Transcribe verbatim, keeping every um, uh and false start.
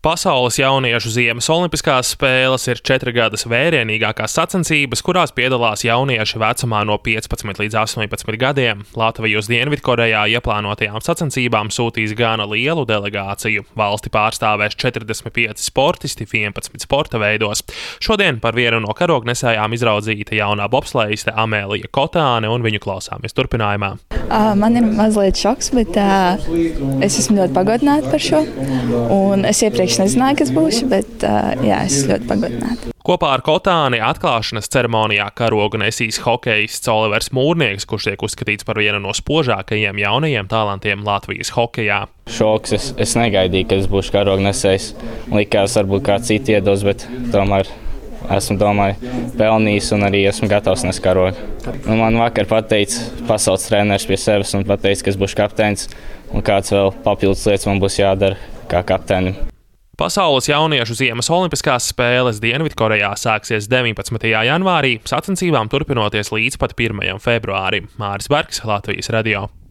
Pasaules jauniešu ziemas olimpiskās spēles ir četrgadas vērienīgākās sacensības, kurās piedalās jaunieši vecumā no piecpadsmit līdz astoņpadsmit gadiem. Latvija uz Dienvidkorejā ieplānotajām sacensībām sūtīs gana lielu delegāciju. Valsti pārstāvēs četrdesmit pieci sportisti vienpadsmit sporta veidos. Šodien par vienu no karognesējām izraudzīta jaunā bobslejiste Amēlija Kotāne, un viņu klausāmies turpinājumā. Uh, man ir mazliet šoks, bet uh, es esmu ļoti pagodināta par šo. Un es iepriekš nezināju, kas būšu, bet uh, jā, es esmu ļoti pagodināta. Kopā ar Kotāni atklāšanas ceremonijā karogu nesīs hokejists Olivers Mūrnieks, kurš tiek uzskatīts par vienu no spožākajiem jaunajiem talantiem Latvijas hokejā. Šoks, es, es negaidīju, ka es būšu karognesējs. Likās, varbūt kā citi iedos, bet tomēr esmu, domāju, pelnījis un arī esmu gatavs nes karogu. Nu, man vakar pateica pasaules treneris pie sevis un pateica, ka es būšu kapteinis un kāds vēl papildus lietas man būs jādara kā kapteinim. Pasaules jauniešu ziemas olimpiskās spēles Dienvidkorejā sāksies deviņpadsmitajā janvārī, sacensībām turpinoties līdz pat pirmajam februārim. Māris Bergs, Latvijas radio.